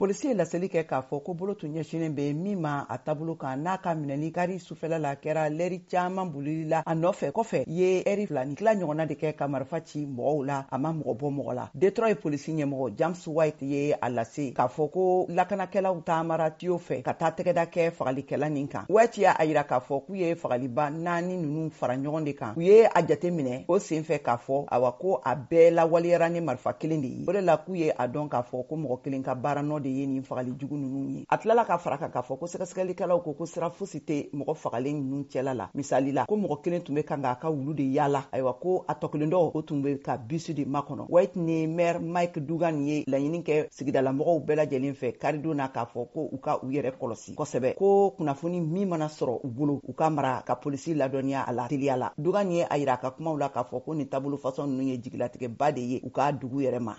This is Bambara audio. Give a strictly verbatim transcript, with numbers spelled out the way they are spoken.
polisi ye laseli kɛ k'a fɔ ko bolo tun ɲɛsinen bɛ min ma a taabolo kan n'a ka minɛli kari sufɛla la kɛra lɛri caaman bolili la a nɔfɛ kɔfɛ ye ɛri fila ni tila ɲɔgɔnna de kɛ ka marifa ci mɔgɔw la a ma mɔgɔ bɔ mɔgɔ la. Detroit ye polisi ɲɛmɔgɔ James White ye a lase k'a fɔ ko lakanakɛlaw taamara tiyo fɛ ka taa tɛgɛda kɛ fagalikɛla nin kan. White y'a yira k'a fɔ k'u ye fagaliba naani ninnu fara ɲɔgɔn de kan. U ye a jate minɛ o sen fɛ k'a fɔ awa ko a bɛɛ lawaleyara ni marifa kelen de ye. O de la k'u ye a dɔn k'a fɔ ko mɔgɔ kelen ka baara nɔ de ye nin fagali jugu ninnu ye. A tilala ka fara kan k'a fɔ ko sɛgɛsɛgɛlikɛlaw ko ko sira fosi tɛ mɔgɔ fagalen ninnu cɛla la. Misali la ko mɔgɔ kelen tun bɛ kan k'a ka wulu de yaala ayiwa ko a tɔ kelen dɔ o tun bɛ ka bisi de makɔnɔ. White ni maire Mike Dugan ye laɲini kɛ sigidalamɔgɔw bɛɛ lajɛlen fɛ karidon na k'a fɔ ko u ka u yɛrɛ kɔlɔsi kosɛbɛ ko kunnafoni min mana sɔrɔ u bolo u ka mara ka polisi ladɔniya a la teliya la. Dugan ye a yira a ka kumaw la k'a fɔ ko nin taabolo fasɔn ninnu ye jigilatigɛba de ye u ka dugu yɛrɛ ma.